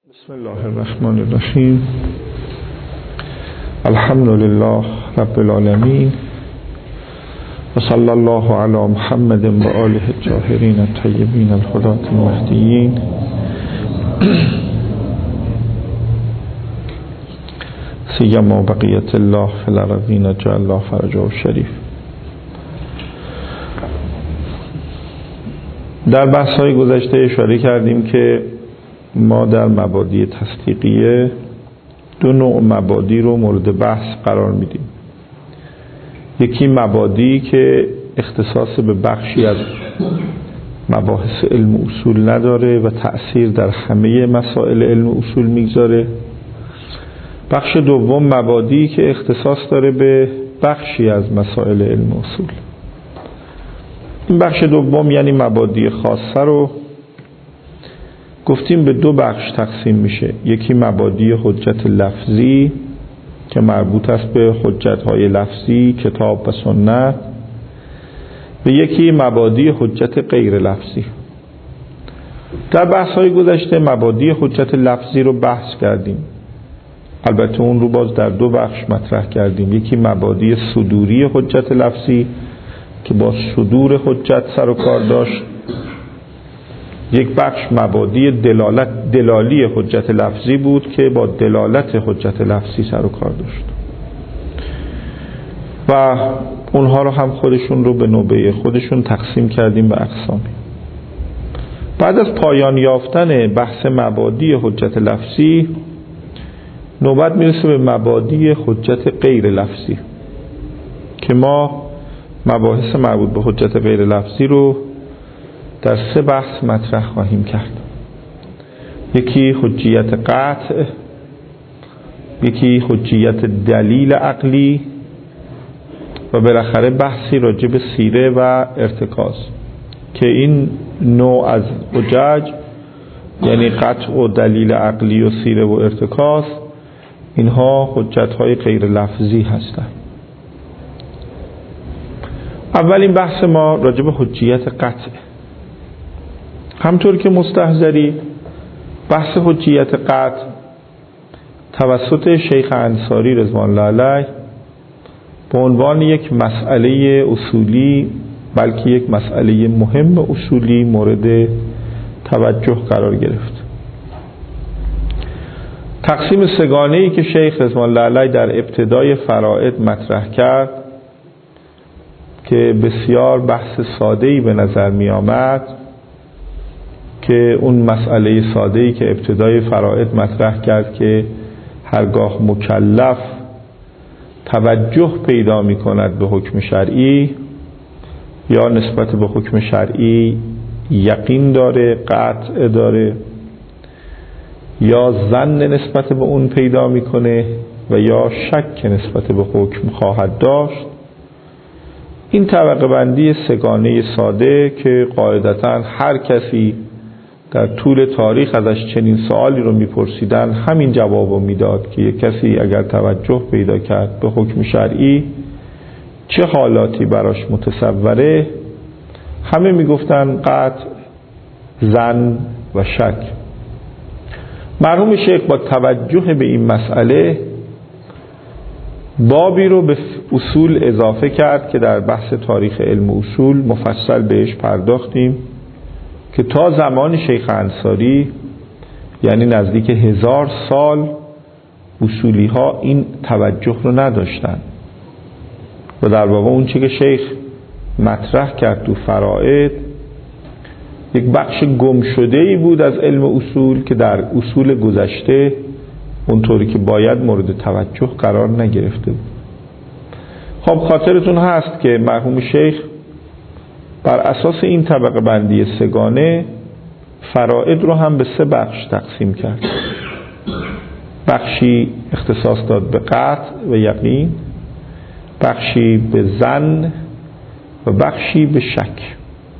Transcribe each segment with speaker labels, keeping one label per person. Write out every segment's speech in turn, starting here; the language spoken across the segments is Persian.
Speaker 1: بسم الله الرحمن الرحیم. الحمد لله رب العالمین و صلی الله علی محمد و آله الطاهرین الطیبین الهداة المهدیین. سیما بقیت الله فی الارضین جعل الله فرجه الشریف. در بحث‌های گذشته اشاره کردیم که ما در مبادی تصدیقیه دو نوع مبادی رو مورد بحث قرار میدیم. یکی مبادی که اختصاص به بخشی از مباحث علم اصول نداره و تأثیر در همه مسائل علم اصول میگذاره. بخش دوم مبادی که اختصاص داره به بخشی از مسائل علم اصول. این بخش دوم یعنی مبادی خاصه رو گفتیم به دو بخش تقسیم میشه. یکی مبادی حجت لفظی که مربوط است به حجت‌های لفظی کتاب و سنت و یکی مبادی حجت غیر لفظی. در بحث‌های گذشته مبادی حجت لفظی رو بحث کردیم، البته اون رو باز در دو بخش مطرح کردیم. یکی مبادی صدوری حجت لفظی که با صدور حجت سر و کار داشت، یک بخش مبادی دلالی حجت لفظی بود که با دلالت حجت لفظی سر و کار داشت و اونها رو هم خودشون رو به نوبه خودشون تقسیم کردیم به اقسامی. بعد از پایان یافتن بحث مبادی حجت لفظی نوبت میرسه به مبادی حجت غیر لفظی که ما مباحث مربوط به حجت غیر لفظی رو در سه بحث مطرح خواهیم کرد. یکی حجیت قطع، یکی حجیت دلیل عقلی و بالاخره بحثی راجع به سیره و ارتکاز که این نوع از حجج یعنی قطع و دلیل عقلی و سیره و ارتکاز اینها حجت‌های غیر لفظی هستند. اولین بحث ما راجع به حجیت قطع. همطور که مستحضری بحث حجیت قطع توسط شیخ انصاری رضوان الله علیه به عنوان یک مسئله اصولی بلکه یک مسئله مهم اصولی مورد توجه قرار گرفت. تقسیم سگانه‌ای که شیخ رضوان الله علیه در ابتدای فرائض مطرح کرد که بسیار بحث ساده‌ای به نظر می آمد، که اون مسئله ساده‌ای که ابتدای فرائض مطرح کرد که هرگاه مکلف توجه پیدا می کند به حکم شرعی یا نسبت به حکم شرعی یقین داره، قطع داره یا ظن نسبت به اون پیدا می کنه و یا شک نسبت به حکم خواهد داشت، این طبقه بندی سگانه ساده که قاعدتاً هر کسی در طول تاریخ ازش چنین سوالی رو میپرسیدن همین جواب رو میداد که یک کسی اگر توجه پیدا کرد به حکم شرعی چه حالاتی براش متصوره، همه میگفتن قطع، ظن و شک. مرحوم شیخ با توجه به این مسئله بابی رو به اصول اضافه کرد که در بحث تاریخ علم اصول مفصل بهش پرداختیم که تا زمان شیخ انصاری یعنی نزدیک 1000 سال اصولی ها این توجه رو نداشتن و در واقع اون چی که شیخ مطرح کرد تو فرائض یک بخش گم شده‌ای بود از علم اصول که در اصول گذشته اونطوری که باید مورد توجه قرار نگرفته بود. خب خاطرتون هست که مرحوم شیخ بر اساس این طبقه بندی سگانه فرائض رو هم به سه بخش تقسیم کرد. بخشی اختصاص داد به قطع و یقین، بخشی به ظن و بخشی به شک،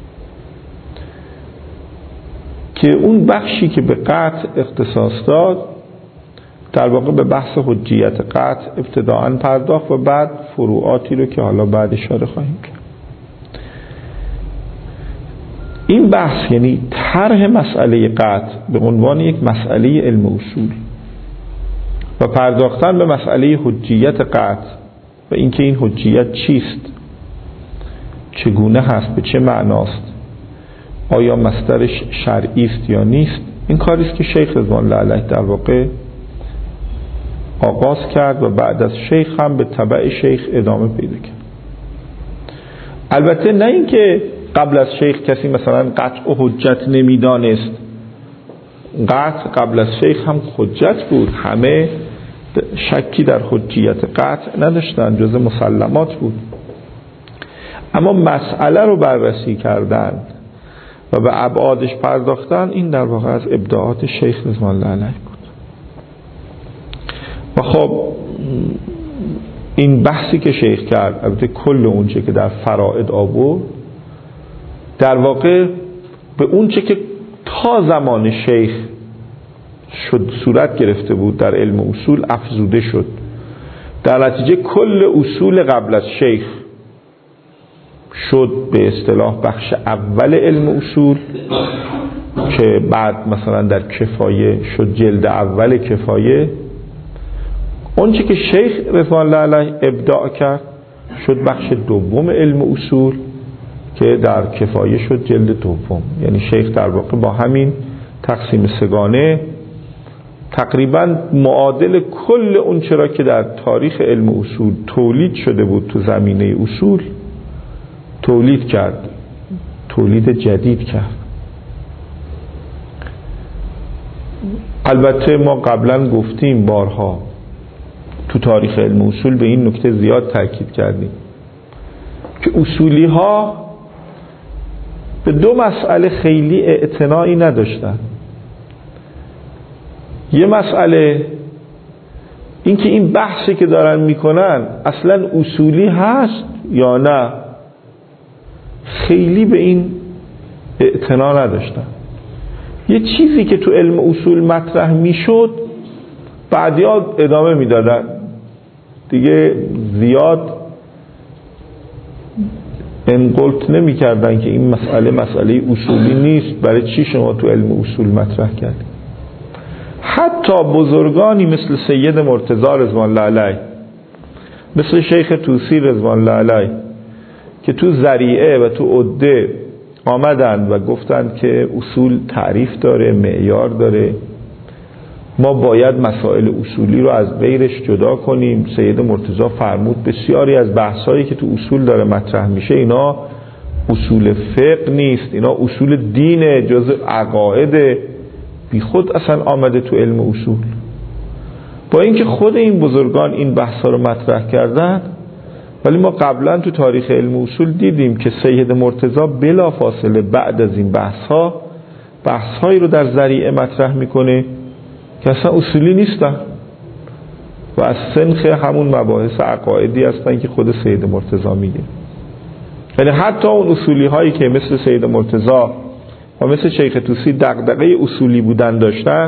Speaker 1: که اون بخشی که به قطع اختصاص داد در واقع به بحث حجیت قطع ابتداءً پرداخت و بعد فروعاتی رو که حالا بعد اشاره خواهیم کرد. این بحث یعنی طرح مسئله قطع به عنوان یک مسئله علم اصول و پرداختن به مسئله حجیت قطع و اینکه این حجیت چیست، چگونه هست، به چه معناست، آیا مصدرش شرعی است یا نیست، این کاری است که شیخ رضوان الله علیه در واقع آغاز کرد و بعد از شیخ هم به تبع شیخ ادامه پیدا کرد. البته نه اینکه قبل از شیخ کسی مثلا قطع و حجت نمیدانست، قطع قبل از شیخ هم حجت بود، همه شکی در حجیت قطع نداشتن، جز مسلمات بود، اما مسئله رو بررسی کردن و به ابعادش پرداختن، این در واقع از ابداعات شیخ رضوان الله علیه بود. و خب این بحثی که شیخ کرد، البته کل اونچه که در فرائض آورد در واقع به اونچه که تا زمان شیخ شد صورت گرفته بود در علم اصول افزوده شد. در نتیجه کل اصول قبل از شیخ شد به اصطلاح بخش اول علم اصول که بعد مثلا در کفایه شد جلد اول کفایه. اونچه که شیخ رضوان الله علیه ابداع کرد شد بخش دوم علم اصول که در کفایه شد جلد دوم. یعنی شیخ در واقع با همین تقسیم سگانه تقریبا معادل کل اون چرا که در تاریخ علم اصول تولید شده بود تو زمینه اصول تولید کرد، تولید جدید کرد. البته ما قبلا گفتیم بارها تو تاریخ علم اصول به این نکته زیاد تاکید کردیم که اصولی ها به دو مسئله خیلی اعتنایی نداشتن. یه مسئله این که این بحثی که دارن میکنن اصلا اصولی هست یا نه، خیلی به این اعتنا نداشتن. یه چیزی که تو علم اصول مطرح میشد بعدیا ادامه میدادن دیگه، زیاد انقلت نمی کردن که این مسئله اصولی نیست، برای چی شما تو علم اصول مطرح کردید. حتی بزرگانی مثل سید مرتضی رضوان الله علیه، مثل شیخ طوسی رضوان الله علیه که تو ذریعه و تو عده آمدن و گفتند که اصول تعریف داره، معیار داره، ما باید مسائل اصولی رو از غیرش جدا کنیم. سید مرتضی فرمود بسیاری از بحثایی که تو اصول داره مطرح میشه اینا اصول فقه نیست، اینا اصول دینه، جز عقاید، بی خود اصلا آمده تو علم اصول. با اینکه خود این بزرگان این بحثا رو مطرح کردن، ولی ما قبلا تو تاریخ علم اصول دیدیم که سید مرتضی بلا فاصله بعد از این بحث‌هایی رو در ذریعه مطرح میکنه که اصلا اصولی نیستن و از سنخ همون مباحث عقایدی هستن که خود سید مرتضی میگه. یعنی حتی اون اصولی هایی که مثل سید مرتضی و مثل شیخ طوسی دغدغه اصولی بودن داشتن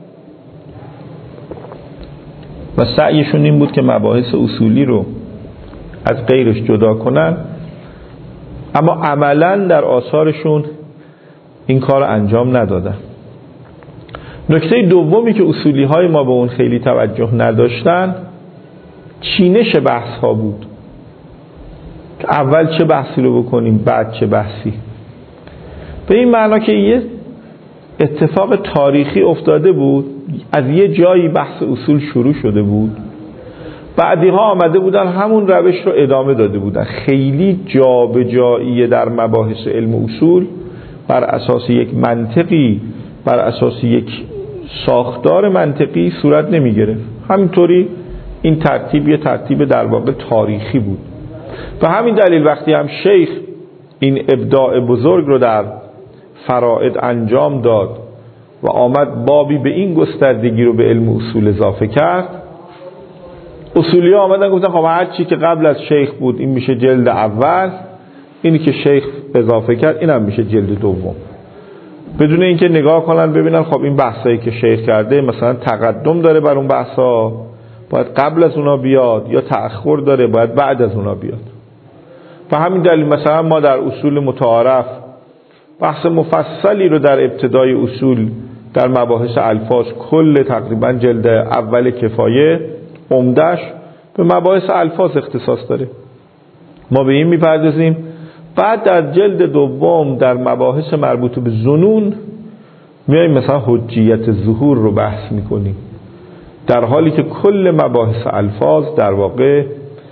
Speaker 1: و سعیشون این بود که مباحث اصولی رو از غیرش جدا کنن، اما عملاً در آثارشون این کار انجام ندادن. نکته دومی که اصولی های ما به اون خیلی توجه نداشتن چینش بحث ها بود که اول چه بحثی رو بکنیم بعد چه بحثی. به این معنا که یه اتفاق تاریخی افتاده بود، از یه جایی بحث اصول شروع شده بود، بعدی ها آمده بودن همون روش رو ادامه داده بودن. خیلی جابجایی در مباحث علم اصول بر اساس یک منطقی، بر اساس یک ساختار منطقی صورت نمی گرفت. همینطوری این ترتیب یه ترتیب در واقع تاریخی بود. و همین دلیل وقتی هم شیخ این ابداع بزرگ رو در فرائض انجام داد و آمد بابی به این گستردگی رو به علم اصول اضافه کرد، اصولی ها آمدن گفتن خب هر چی که قبل از شیخ بود این میشه جلد اول، اینی که شیخ اضافه کرد این هم میشه جلد دوم، بدون اینکه نگاه کنن ببینن خب این بحثایی که شیخ کرده مثلا تقدم داره بر اون بحثا باید قبل از اونا بیاد یا تأخر داره باید بعد از اونا بیاد. و همین دلیل مثلا ما در اصول متعارف بحث مفصلی رو در ابتدای اصول در مباحث الفاظ، کل تقریبا جلد اول کفایه عمده‌اش به مباحث الفاظ اختصاص داره. ما به این میپردازیم. بعد در جلد دوم در مباحث مربوط به ظنون میایم مثلا حجیت ظهور رو بحث میکنیم، در حالی که کل مباحث الفاظ در واقع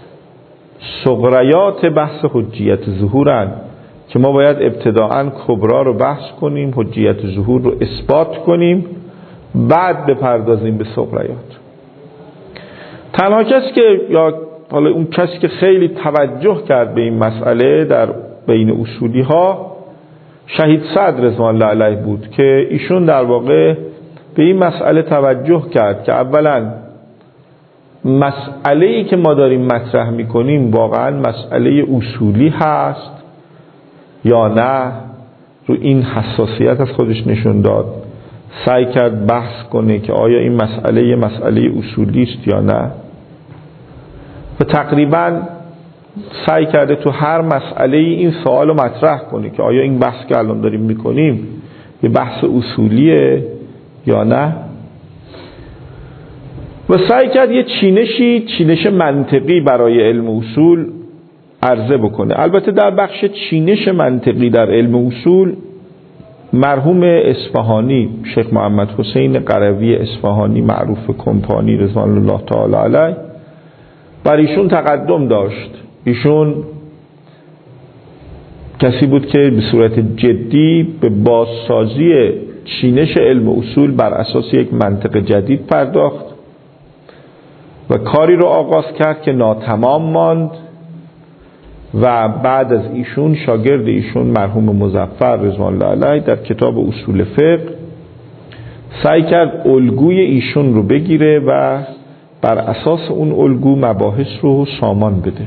Speaker 1: صغریات بحث حجیت ظهورن که ما باید ابتداءً کبرا رو بحث کنیم، حجیت ظهور رو اثبات کنیم، بعد بپردازیم به صغریات. تنها کسی که یا حالا اون کسی که خیلی توجه کرد به این مسئله در بین اصولی ها شهید صدر رضوان الله علیه بود که ایشون در واقع به این مسئله توجه کرد که اولا مسئله‌ای که ما داریم مطرح میکنیم واقعا مسئله اصولی هست یا نه. رو این حساسیت از خودش نشون داد، سعی کرد بحث کنه که آیا این مسئله مسئله اصولی است یا نه، و تقریبا سعی کرده تو هر مسئله این سوال رو مطرح کنه که آیا این بحث که الان داریم میکنیم یه بحث اصولیه یا نه، و سعی کرد یه چینش منطقی برای علم اصول عرضه بکنه. البته در بخش چینش منطقی در علم اصول مرحوم اصفهانی، شیخ محمد حسین قروی اصفهانی معروف کمپانی رضوان الله تعالی علیه، بر ایشون تقدم داشت. ایشون کسی بود که به صورت جدی به بازسازی چینش علم اصول بر اساس یک منطق جدید پرداخت و کاری رو آغاز کرد که ناتمام ماند و بعد از ایشون شاگرد ایشون مرحوم مظفر رضوان الله علیه در کتاب اصول فقه سعی کرد الگوی ایشون رو بگیره و بر اساس اون الگو مباحث رو سامان بده.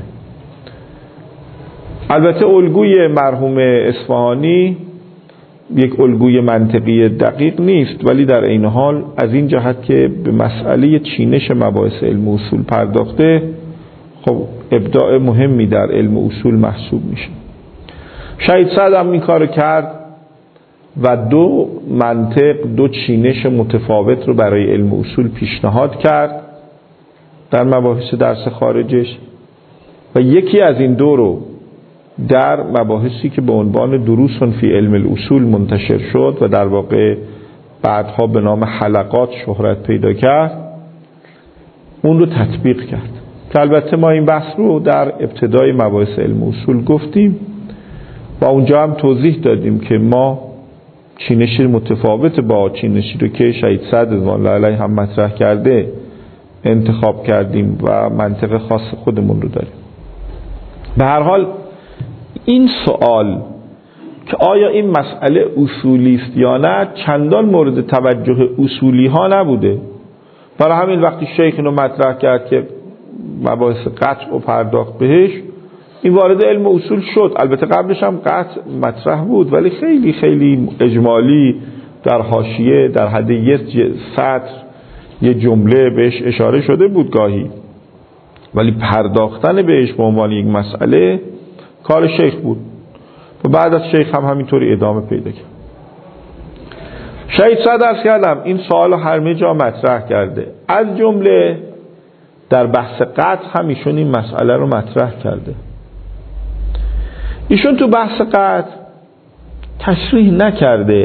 Speaker 1: البته الگوی مرحوم اصفهانی یک الگوی منطقی دقیق نیست، ولی در این حال از این جهت که به مسئله چینش مباحث علم اصول پرداخته، خب ابداع مهمی در علم اصول محسوب میشه. شهید صدر هم این کار کرد و دو منطق، دو چینش متفاوت رو برای علم اصول پیشنهاد کرد در مباحث درس خارجش، و یکی از این دو رو در مباحثی که به عنوان دروس فی علم الاصول منتشر شد و در واقع بعدها به نام حلقات شهرت پیدا کرد، اون رو تطبیق کرد. که البته ما این بحث رو در ابتدای مباحث علم اصول گفتیم و اونجا هم توضیح دادیم که ما چینشی متفاوت با چینشی رو که شهید صدر رضوان الله علیه هم مطرح کرده انتخاب کردیم و منطق خاص خودمون رو داریم. به هر حال این سوال که آیا این مسئله اصولی است یا نه چندان مورد توجه اصولی ها نبوده. برای همین وقتی شیخ اینو مطرح کرد که مباحث قطع و پرداخت بهش، این وارد علم اصول شد. البته قبلش هم قطع مطرح بود ولی خیلی خیلی اجمالی در حاشیه، در حد یک سطر یه جمله بهش اشاره شده بود گاهی، ولی پرداختن بهش به عنوان یک مسئله کار شیخ بود و بعد از شیخ هم همینطوری ادامه پیدا کرد. شهید صدر عرض کردم این سوال همه جا مطرح کرده، از جمله در بحث قطع هم ایشون این مسئله رو مطرح کرده. ایشون تو بحث قطع تشریح نکرده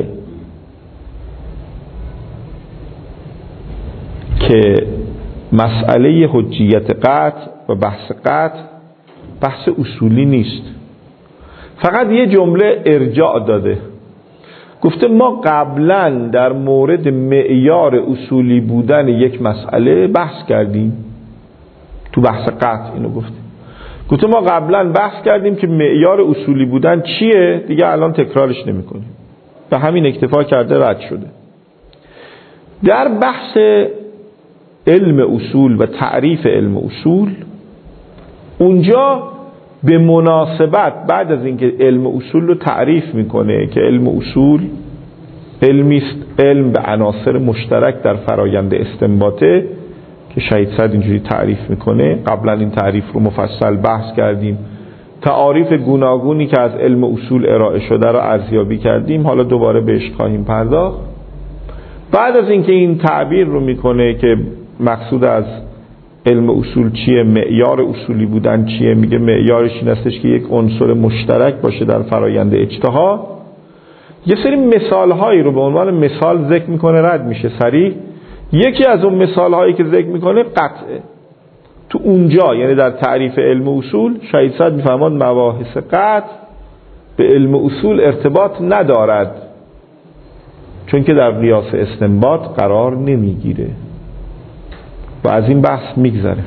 Speaker 1: که مسئله حجیت قطع و بحث قطع بحث اصولی نیست، فقط یه جمله ارجاع داده، گفته ما قبلا در مورد معیار اصولی بودن یک مسئله بحث کردیم. تو بحث قطع اینو گفته ما قبلا بحث کردیم که معیار اصولی بودن چیه، دیگه الان تکرارش نمی کنیم، به همین اکتفا کرده رد شده. در بحث علم اصول و تعریف علم اصول اونجا به مناسبت بعد از اینکه علم اصول رو تعریف میکنه که علم اصول علمی است، علم به عناصر مشترک در فرایند استنباطه که شهید صدر اینجوری تعریف میکنه. قبلا این تعریف رو مفصل بحث کردیم تعاریف گوناگونی که از علم اصول ارائه شده رو ارزیابی کردیم، حالا دوباره بهش خواهیم پرداخت. بعد از اینکه این تعبیر رو میکنه که مقصود از علم اصول چیه، معیار اصولی بودن چیه، میگه معیارش این هستش که یک عنصر مشترک باشه در فرایند اجتهاد. یه سری مثالهایی رو به عنوان مثال ذکر میکنه، رد میشه سریع. یکی از اون مثالهایی که ذکر میکنه قطعه. تو اونجا یعنی در تعریف علم اصول شهید صدر میفهماد مباحث قطع به علم اصول ارتباط ندارد، چون که در قیاس استنباط قرار نمیگیره و از این بحث میگذره.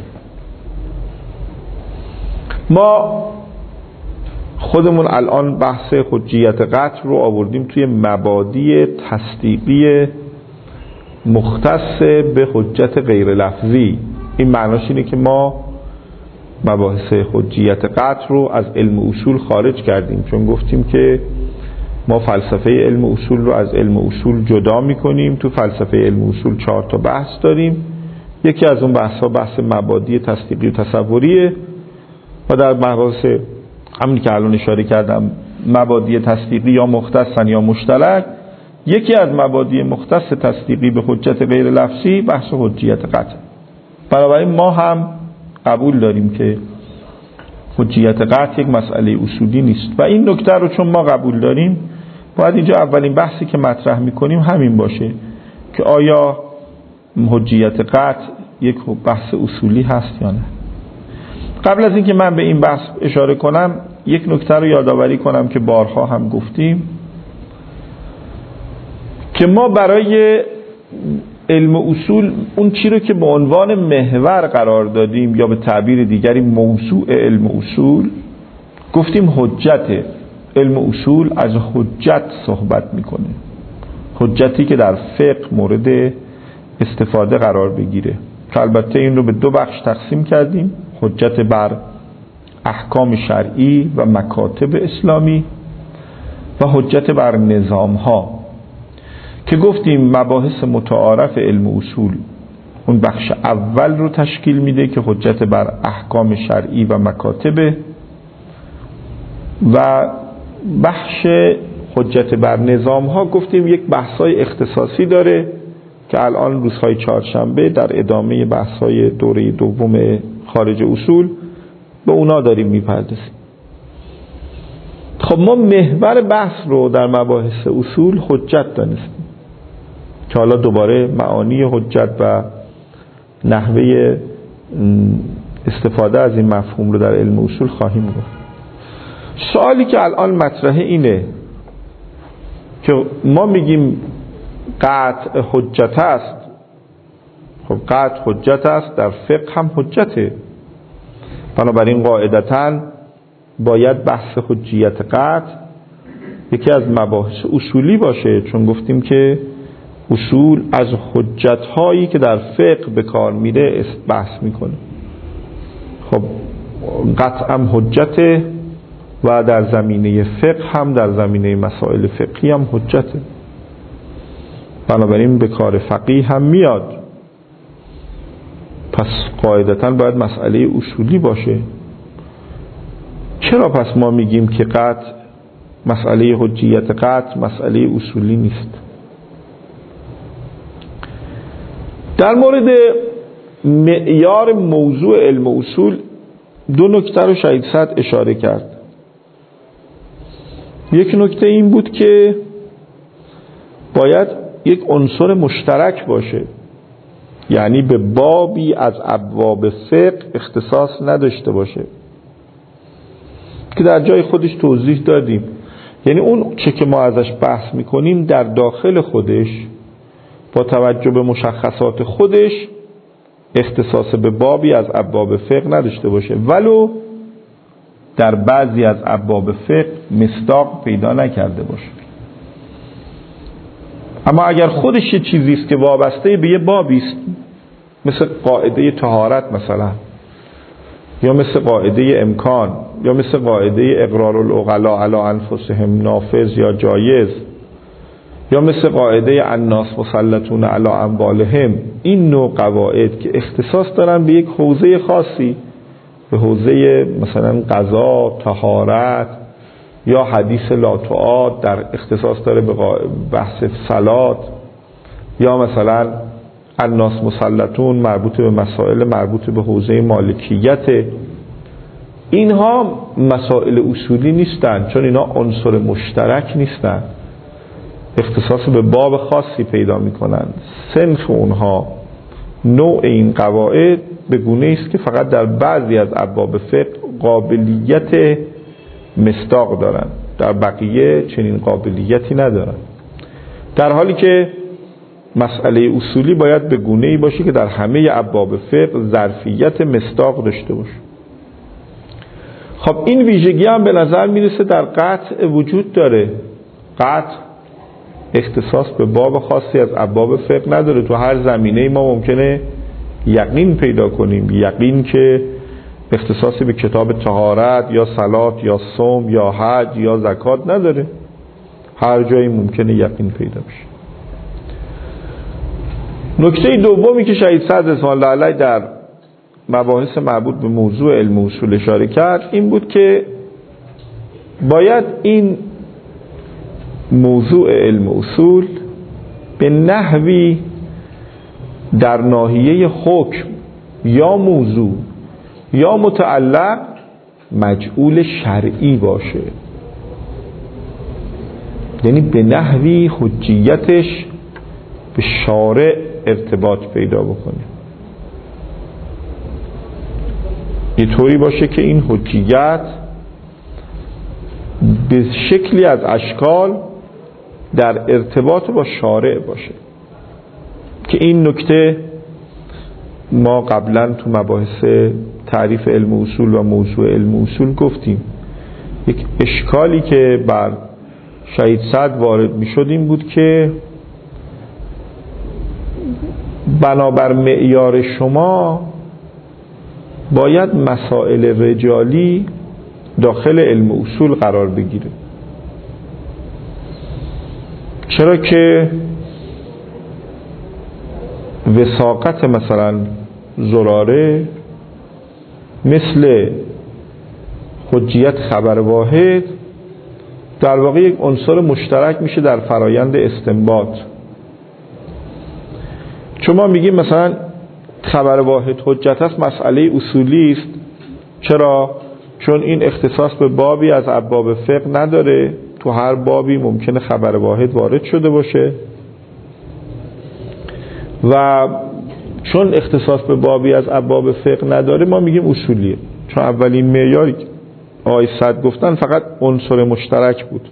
Speaker 1: ما خودمون الان بحث حجیت قطع رو آوردیم توی مبادی تصدیقی مختص به حجت غیر لفظی. این معناش اینه که ما مباحث حجیت قطع رو از علم اصول خارج کردیم، چون گفتیم که ما فلسفه علم اصول رو از علم اصول جدا میکنیم. تو فلسفه علم اصول 4 تا بحث داریم. یکی از اون بحث ها بحث مبادی تصدیقی و تصوریه و در مباحث همین که الان اشاره کردم مبادی تصدیقی یا مختصن یا مشترک، یکی از مبادی مختص تصدیقی به حجت غیر لفظی بحث حجیت قطع. بنابراین ما هم قبول داریم که حجیت قطع یک مسئله اصولی نیست و این نکته رو چون ما قبول داریم باید اینجا اولین بحثی که مطرح میکنیم همین باشه که آیا حجیت قطع یک بحث اصولی هست یا نه. قبل از اینکه من به این بحث اشاره کنم یک نکته رو یادآوری کنم که بارها هم گفتیم که ما برای علم اصول اون چی رو که به عنوان محور قرار دادیم یا به تعبیر دیگری موضوع علم اصول گفتیم حجت. علم اصول از حجت صحبت میکنه، حجتی که در فقه مورد استفاده قرار بگیره که البته این رو به 2 بخش تقسیم کردیم: حجت بر احکام شرعی و مکاتب اسلامی و حجت بر نظام ها که گفتیم مباحث متعارف علم اصول اون بخش اول رو تشکیل میده که حجت بر احکام شرعی و مکاتب، و بخش حجت بر نظام ها گفتیم یک بحث‌های اختصاصی داره که الان روزهای چهارشنبه در ادامه بحث‌های دوره دوم خارج اصول به اونا داریم میپردازیم. خب ما محور بحث رو در مباحث اصول حجت دانستیم که حالا دوباره معانی حجت و نحوه استفاده از این مفهوم رو در علم اصول خواهیم گفت. سوالی که الان مطرحه اینه که ما میگیم قطع حجت است. خب قطع حجت است، در فقه هم حجته، بنابراین قاعدتاً باید بحث حجیت قطع یکی از مباحث اصولی باشه، چون گفتیم که اصول از حجت هایی که در فقه به کار میره بحث میکنه. خب قطعا حجته و در زمینه فقه هم در زمینه مسائل فقهی هم حجته، بنابراین به کار فقیه هم میاد. پس قاعدتاً باید مسئله اصولی باشه. چرا پس ما میگیم که قطع مسئله حجیت قطع مسئله اصولی نیست؟ در مورد معیار موضوع علم اصول 2 نکته رو شهید صدر اشاره کرد. یک نکته این بود که باید یک عنصر مشترک باشه، یعنی به بابی از ابواب فقه اختصاص نداشته باشه که در جای خودش توضیح دادیم. یعنی اون چه که ما ازش بحث میکنیم در داخل خودش با توجه به مشخصات خودش اختصاص به بابی از ابواب فقه نداشته باشه، ولو در بعضی از ابواب فقه مصداق پیدا نکرده باشه. اما اگر خودش یه چیزی است که وابسته به یه بابی است، مثل قاعده طهارت مثلا، یا مثل قاعده امکان، یا مثل قاعده اقرار العقلاء علی انفسهم نافذ یا جایز، یا مثل قاعده الناس مسلطون علی اموالهم، این نوع قواعد که اختصاص دارن به یک حوزه خاصی، به حوزه مثلا قضا، طهارت یا حدیث لا تعاد در اختصاص داره به بحث صلات، یا مثلا الناس مسلطون مربوط به مسائل مربوط به حوزه مالکیت. اینها مسائل اصولی نیستن، چون اینا عنصر مشترک نیستن، اختصاص به باب خاصی پیدا میکنن. سنخ اونها، نوع این قواعد به گونه است که فقط در بعضی از ابواب فقه قابلیت مصداق دارن، در بقیه چنین قابلیتی ندارن، در حالی که مسئله اصولی باید به گونه‌ای باشه که در همه ابواب فقه ظرفیت مصداق داشته باشه. خب این ویژگی هم به نظر میرسه در قطع وجود داره. قطع اختصاص به باب خاصی از ابواب فقه نداره. تو هر زمینه ما ممکنه یقین پیدا کنیم، یقین که اختصاصی به کتاب طهارت یا صلات یا صوم یا حج یا زکات نداره. هر جایی ممکنه یقین پیدا بشه. نکته دومی که شهید صدر رضوان الله علیه در مباحث مربوط به موضوع علم اصول اشاره کرد این بود که باید این موضوع علم اصول به نحوی در ناحیه حکم یا موضوع یا متعلق مجعول شرعی باشه، یعنی به نحوی حجیتش به شارع ارتباط پیدا بکنه، یه طوری باشه که این حجیت به شکلی از اشکال در ارتباط با شارع باشه. که این نکته ما قبلا تو مباحث تعریف علم اصول و موضوع علم اصول گفتیم. یک اشکالی که بر شهید صدر وارد می شد این بود که بنابر معیار شما باید مسائل رجالی داخل علم اصول قرار بگیره، چرا که وثاقت مثلا زراره مثل حجیت خبر واحد در واقع یک عنصر مشترک میشه در فرایند استنباط. چون ما میگیم مثلا خبر واحد حجت است، مسئله اصولی است. چرا؟ چون این اختصاص به بابی از ابواب فقه نداره، تو هر بابی ممکنه خبر واحد وارد شده باشه و چون اختصاص به بابی از ابواب فقه نداره ما میگیم اصولیه. چون اولین معیاری آقای صدر گفتن فقط عنصر مشترک بود.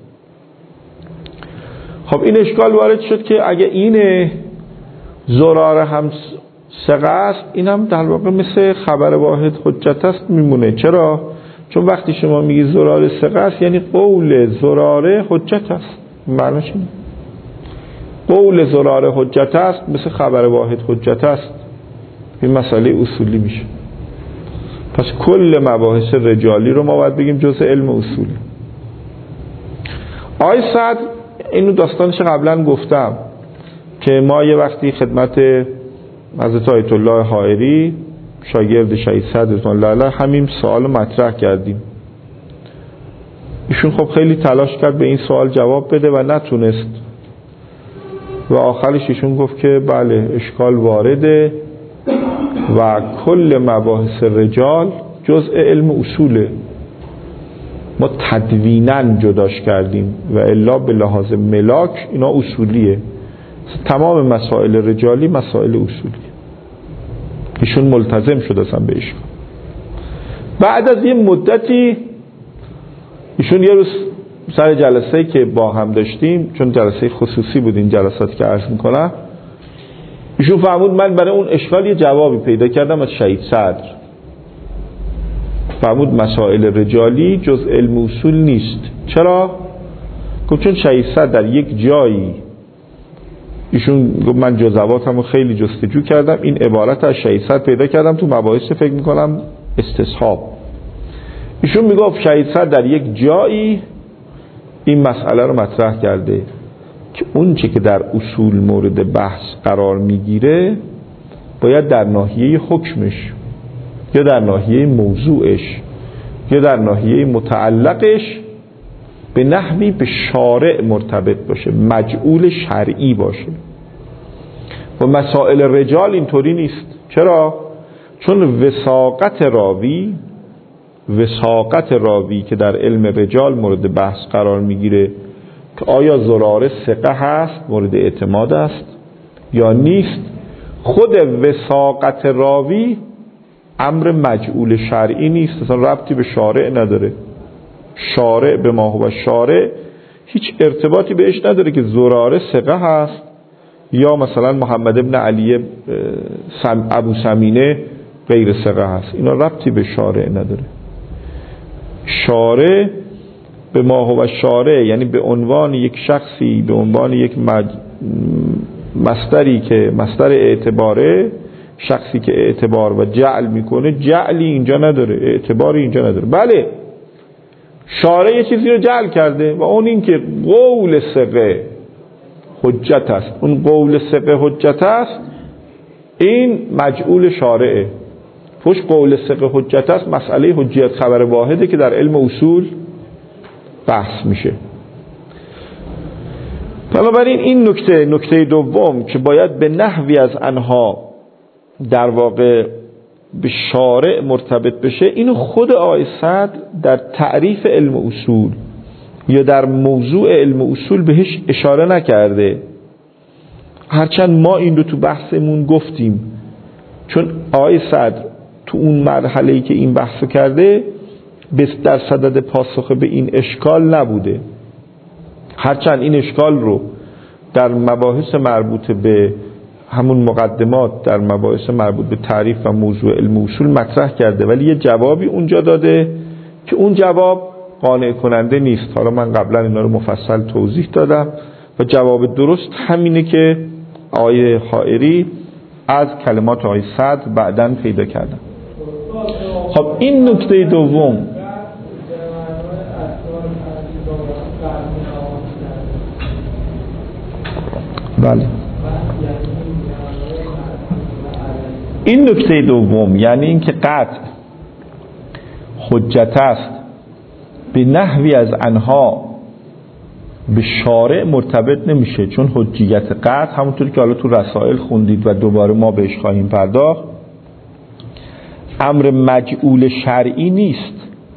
Speaker 1: خب این اشکال وارد شد که اگه این زراره هم ثقه است، این هم در واقع مثل خبر واحد حجت است میمونه. چرا؟ چون وقتی شما میگی زراره ثقه است یعنی قول زراره حجت است. معنیش اینه قول زراره حجت است مثل خبر واحد حجت است. این مسئله اصولی میشه. پس کل مباحث رجالی رو ما باید بگیم جزء علم اصولی. آقای صدر اینو داستانش قبلا گفتم که ما یه وقتی خدمت حضرت آیت الله حائری شاگرد شهید صدر رضوان الله علیه همین سوال مطرح کردیم. ایشون خب خیلی تلاش کرد به این سوال جواب بده و نتونست و آخرش ایشون گفت که بله اشکال وارده و کل مباحث رجال جزء علم اصوله. ما تدویناً جداش کردیم و الا به لحاظ ملاک اینا اصولیه. تمام مسائل رجالی مسائل اصولی. ایشون ملتزم شده اصلا به اشکال. بعد از یه مدتی ایشون یه روز سر جلسه‌ای که با هم داشتیم، چون جلسه خصوصی بود این جلساتی که عرض میکنم، ایشون فرمود من برای اون اشکال یه جوابی پیدا کردم از شهید صدر. فرمود مسائل رجالی جز علم اصول نیست. چرا؟ گفت چون شهید صدر در یک جایی، ایشون گفت من جزواتمو خیلی جستجو کردم، این عبارت از شهید صدر پیدا کردم تو مباحث فکر میکنم استصحاب. ایشون میگفت شهید صدر در یک جایی این مسئله رو مطرح کرده که اون چه که در اصول مورد بحث قرار میگیره باید در ناحیه حکمش یا در ناحیه موضوعش یا در ناحیه متعلقش به نحوی به شارع مرتبط باشه، مجعول شرعی باشه. و مسائل رجال اینطوری نیست. چرا؟ چون وثاقت راوی که در علم رجال مورد بحث قرار میگیره که آیا زراره ثقه هست، مورد اعتماد است یا نیست، خود وثاقت راوی امر مجعول شرعی نیست، اصلا ربطی به شارع نداره. شارع به ما هو شارع هیچ ارتباطی بهش نداره که زراره ثقه هست یا مثلا محمد ابن علی ابو سمینه غیر ثقه هست. اینا ربطی به شارع نداره. شارع به ما هو شارع یعنی به عنوان یک شخصی، به عنوان یک مصدری که مصدر اعتباره، شخصی که اعتبار و جعل میکنه، جعلی اینجا نداره، اعتباری اینجا نداره. بله شارع یه چیزی رو جعل کرده و اون این که قول ثقه حجت است. اون قول ثقه حجت است، این مجعول شارعه. پوش قول ثقه حجت است مسئله حجیت خبر واحده که در علم اصول بحث میشه. بنابراین این نکته دوم که باید به نحوی از آنها در واقع به شارع مرتبط بشه، اینو خود آقای صدر در تعریف علم اصول یا در موضوع علم اصول بهش اشاره نکرده، هرچند ما این رو تو بحثمون گفتیم. چون آقای صدر تو اون مرحله‌ای که این بحثو کرده در صدد پاسخ به این اشکال نبوده، هرچند این اشکال رو در مباحث مربوط به همون مقدمات، در مباحث مربوط به تعریف و موضوع علم اصول مطرح کرده، ولی یه جوابی اونجا داده که اون جواب قانع کننده نیست. حالا من قبلا اینا رو مفصل توضیح دادم و جواب درست همینه که آقای حائری از کلمات آقای صدر بعداً پیدا کردم. خب این نکته دوم. بله این نکته دوم یعنی این که قطع حجت است به نحوی از آنها به شارع مرتبط نمیشه، چون حجیت قطع همونطوری که حالا تو رسائل خوندید و دوباره ما بهش خواهیم پرداخت، امر مجعول شرعی نیست.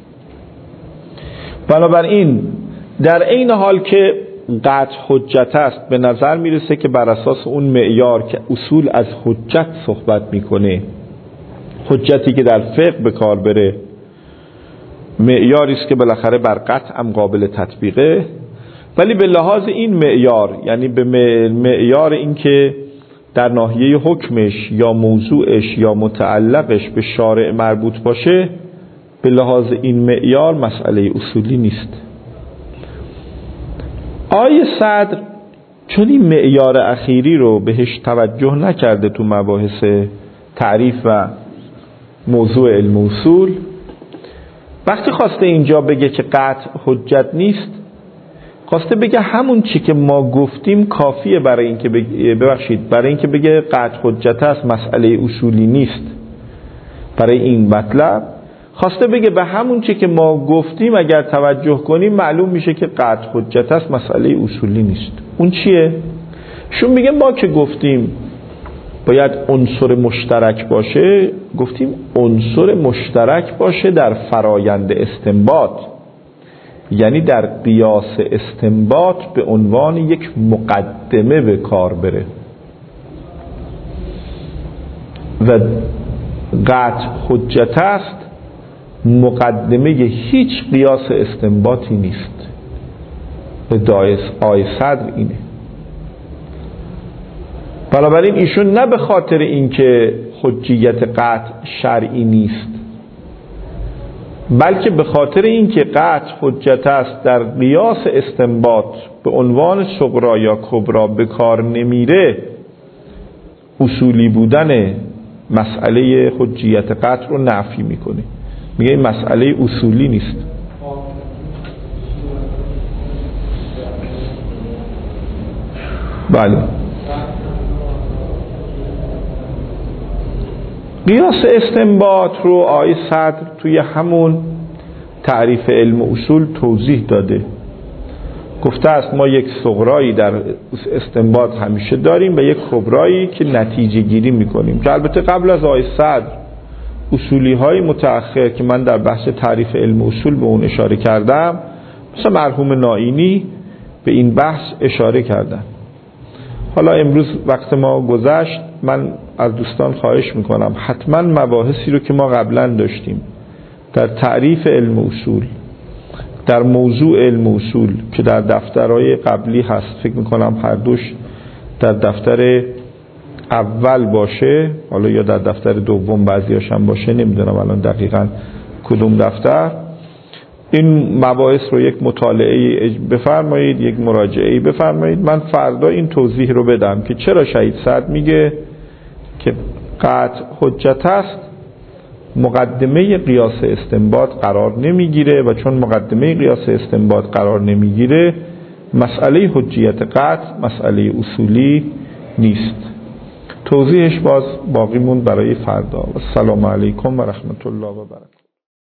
Speaker 1: بنابراین در این حال که قطع حجت است، به نظر میرسه که بر اساس اون معیار که اصول از حجت صحبت میکنه، حجتی که در فقه به کار بره، معیاری است که بالاخره بر قطع هم قابل تطبیقه، ولی به لحاظ این معیار، یعنی به معیار این که در ناحیه حکمش یا موضوعش یا متعلقش به شارع مربوط باشه، به لحاظ این معیار مسئله اصولی نیست. آیه صدر چون این معیار اخیری رو بهش توجه نکرده تو مباحث تعریف و موضوع علم اصول، وقتی خواسته اینجا بگه که قطع حجت نیست، خواسته بگه همون چی که ما گفتیم کافیه برای اینکه برای اینکه بگه قطع حجت است مسئله اصولی نیست. برای این مطلب خواسته بگه به همون چی که ما گفتیم اگر توجه کنیم معلوم میشه که قطع حجت است مسئله اصولی نیست. اون چیه؟ شون میگه ما که گفتیم باید عنصر مشترک باشه، گفتیم عنصر مشترک باشه در فرایند استنباط، یعنی در قیاس استنباط به عنوان یک مقدمه به کار بره و قطع حجت است مقدمه هیچ قیاس استنباطی نیست. ادعای آیه صدر اینه. بنابراین ایشون نه به خاطر اینکه حجیت قطع شرعی نیست، بلکه به خاطر اینکه قطع حجت است در قیاس استنباط به عنوان صغرا یا کبرا به کار نمیره، اصولی بودن مسئله حجیت قطع رو نفی میکنه. میگه این مسئله اصولی نیست. بله قیاس استنباط رو آقای صدر توی همون تعریف علم اصول توضیح داده. گفته است ما یک صغرایی در استنباط همیشه داریم و یک کبرایی که نتیجه گیری میکنیم، که البته قبل از آقای صدر اصولی های متأخر که من در بحث تعریف علم اصول به اون اشاره کردم، مثل مرحوم نائینی به این بحث اشاره کردن. حالا امروز وقت ما گذشت، من از دوستان خواهش میکنم حتما مباحثی رو که ما قبلا داشتیم در تعریف علم اصول، در موضوع علم اصول که در دفترهای قبلی هست، فکر میکنم هر دوش در دفتر اول باشه، حالا یا در دفتر دوم بعضیاش هم باشه، نمیدونم الان دقیقاً کدوم دفتر، این مباحث رو یک مطالعه بفرمایید، یک مراجعه بفرمایید. من فردا این توضیح رو بدم که چرا شهید صدر میگه که قطع حجت است مقدمه قیاس استنباط قرار نمیگیره، و چون مقدمه قیاس استنباط قرار نمیگیره مسئله حجیت قطع مسئله اصولی نیست. توضیحش باز باقی مون برای فردا. و السلام علیکم و رحمت الله و برکاته.